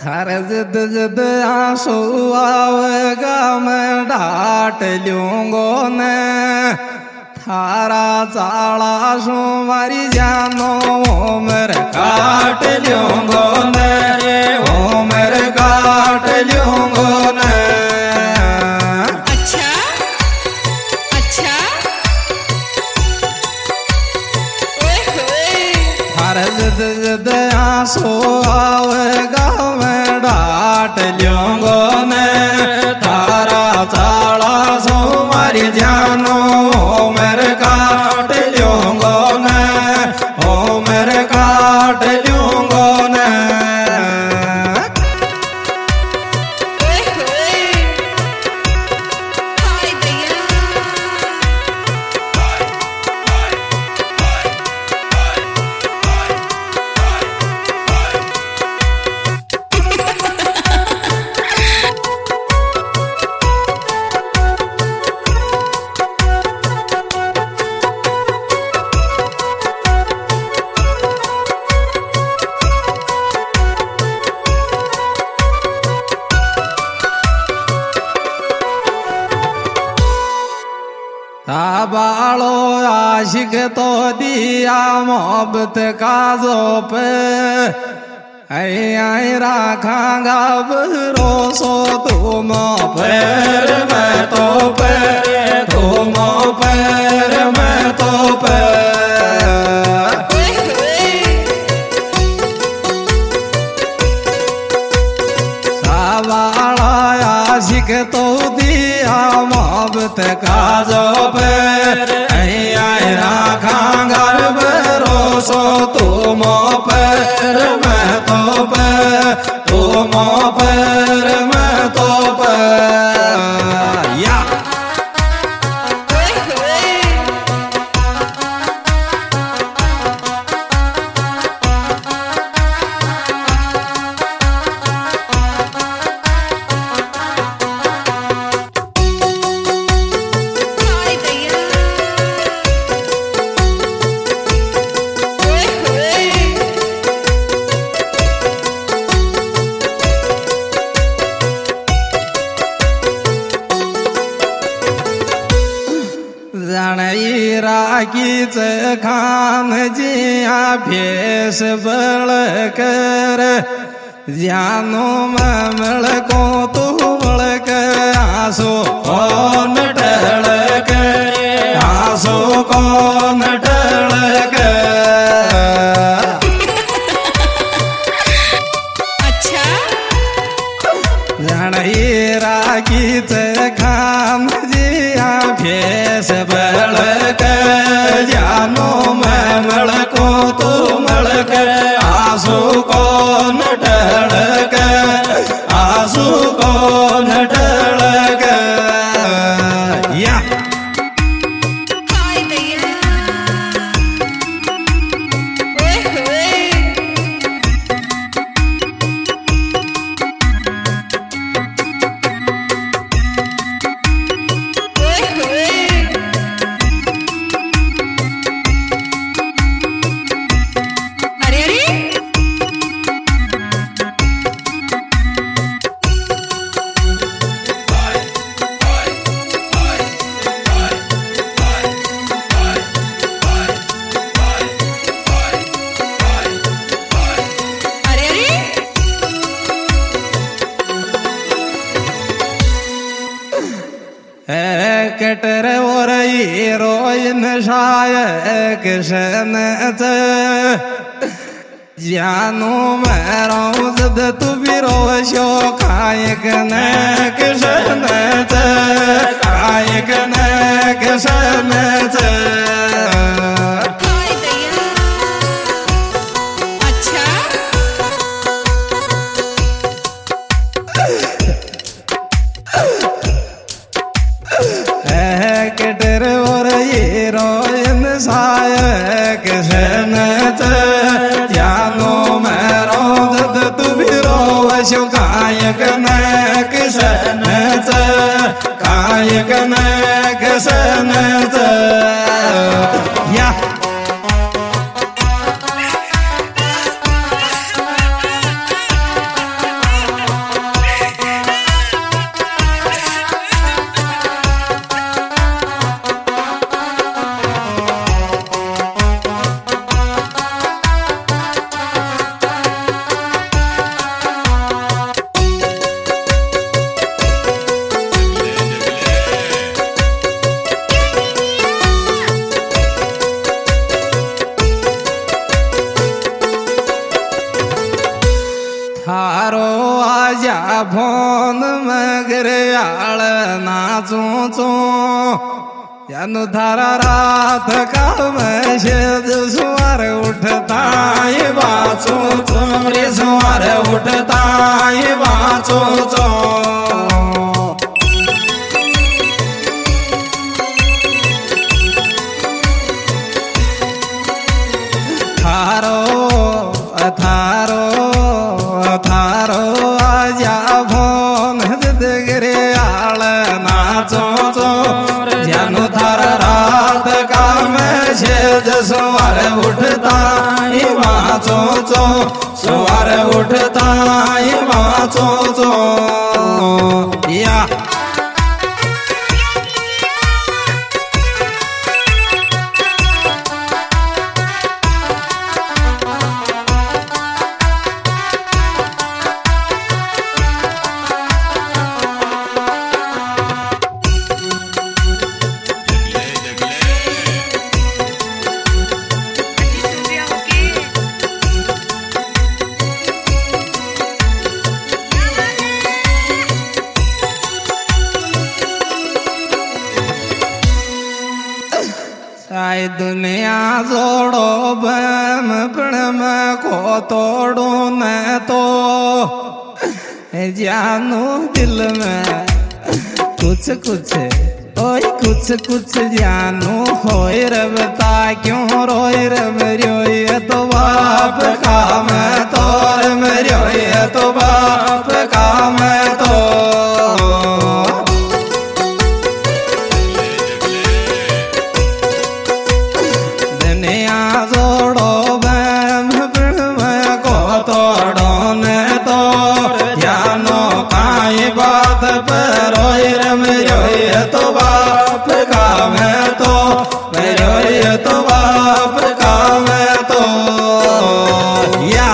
थारे जिद जिद आंसू आवेगा मैं डांट लूंगो ने थारा चाला सो मारी जानो मेरे काट लूंगो ने ओ मेरे काट लूंगो ने। अच्छा अच्छा ओए होए थारे जिद जिद आंसू आवेगा मैं डांट लूंगो ने थारा चाला सो मारी जानो मेरे काट लूंगो ने ओ मेरे काट लूंगो ने। ओए होए हाय दैया बालो आशिक तो दिया मोहब्बत का जोप आई रखांगा भरोसो तुम पैर में तो पैर तुम पैर में तो पैर। ओए होए सावाला आशिक तो दिया मोहब्बत का जो पैर आई रखांगा भरोसो तुम पैर में तो पैर तुम पैर में तो पैर। या ओए होए हाय दैया ओए होए जनई राखीच खान जिया भेस बळ कर जानो ममळ को तू बळक आसो कौन टळक आसो कौन टळक। अच्छा जनई राखीच खान जिया भेस बळक जानो ममळ को तू मळक आसो कौन टळक आसो कौन टळक। या हाय दैया ओए होए ओए होए अरे अरे अरे अरे कटर और हीरोइन शायक शनत जानो मेरो जद तू बिरो शो कायक नक शनत कायक नक शनत। हाय दैया अच्छा कटर और हीरोइन शायक शनत जानो मेरो जद तू बिरो शो कायक नक शनत कायक नक शनत। या थारो आजा फोन मगर आल नाचू चो यानु थारा रात का मशद सुवार उठता ये बाचो चोरे सुवार उठता ये बाचो चो थारो थारो थारो आजा फोन दिगरे आल नाचो चो जानू थारा रात का मैसेज सुवार उठता ये बाचो चो सुवार उठता ये बाचो चो या दुनिया जोड़ो बम प्रणम को तोड़ो न तो जानू दिल में कुछ कुछ ओए कुछ कुछ जानू होए रबता क्यों रोए रब रोए तो बाप का मैं तोर में रोए तो बाप का मैं तो तो बाप का मैं तो मेरे तो बाप का मैं तो या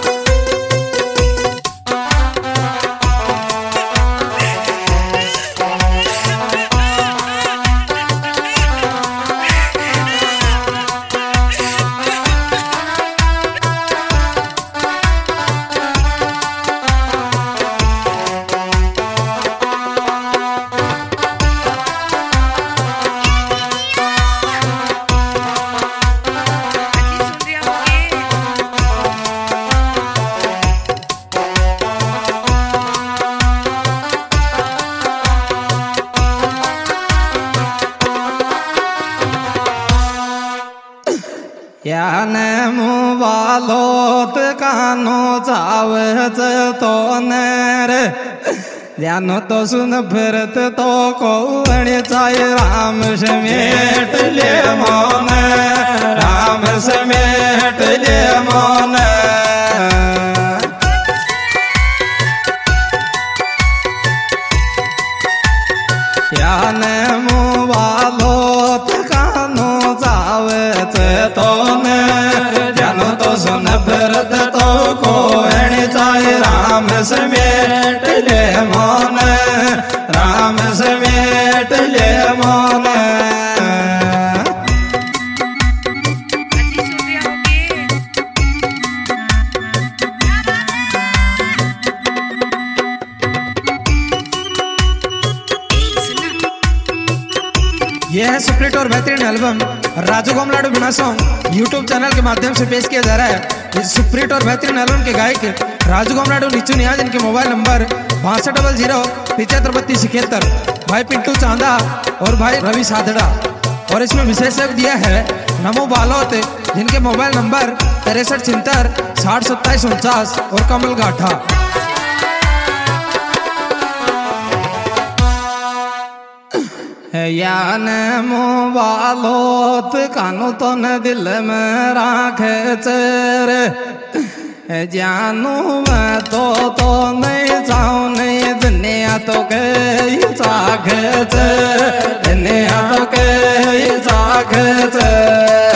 याने मुबालोत कानो चावच तो नर जानो तो सुन फिरत तो कौन चाहे राम समेट ले मोन राम समेट ले मोन याने मुबालोत कानो चावच तो जानो तो सुन फिरत तो कौन चाहे राम समेट ले मोन राम समेट ले मोन यह है सुप्रीट और बेहतरीन एल्बम राजू गोमलाडू बिना सॉन्ग यूट्यूब चैनल के माध्यम से पेश किया जा रहा है। इस सुप्रीट और बेहतरीन एल्बम के गायक राजू गोमलाडू नीचू नियाज, इनके मोबाइल नंबर 6200 भाई पिंटू चांदा और भाई रवि साधड़ा। और इसमें विशेषक दिया है नमो बालोत, जिनके मोबाइल नंबर 63 60 27 49 और कमल गाठा। यान मोबालोत कानू तो न दिल में राखे चेर जानू मैं तो नहीं जाऊँ नहीं दुनिया तो के चाखे दुनिया तो के चाखे